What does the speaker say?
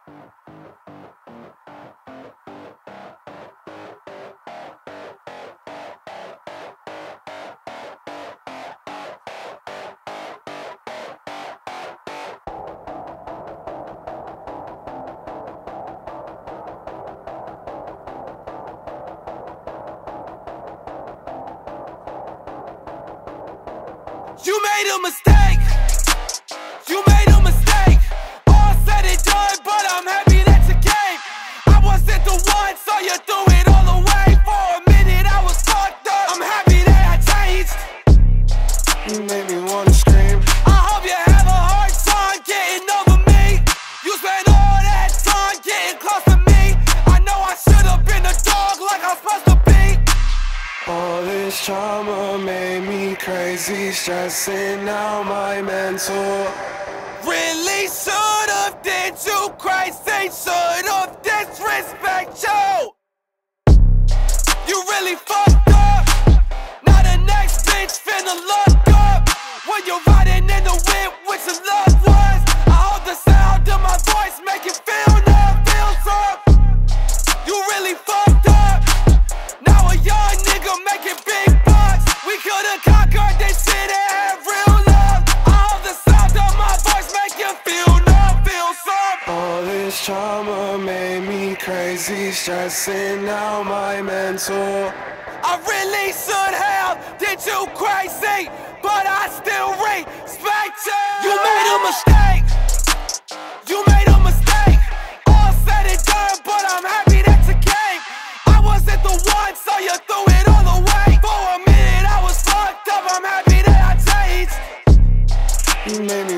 You made a mistake. You made a mistake. All said and done, but I'm happy that you came. I wasn't the one, so you threw it all away. For a minute I was fucked up. I'm happy that I changed. You made me wanna scream. I hope you have a hard time getting over me. You spent all that time getting close to me. I know I should've been a dog like I'm supposed to be. All this trauma made me crazy, stressing out my mental. Really should've did you crazy, should've disrespect you. You really fucked up. Now the next bitch finna look up when you're riding in the whip with your loved ones. I hope the sound of my voice make you feel love, feel some. You really fucked up. Now a young nigga making big bucks. We could've conquered this shit and had real love. I hope the sound of my voice make you feel love, feel some. All this trauma made me crazy, stressing out my mental. I really should have did you crazy, but I still respect you. You made a mistake. You made a mistake. All said and done, but I'm happy that you came. I wasn't the one, so you threw it all away. For a minute I was fucked up. I'm happy that I changed. You made me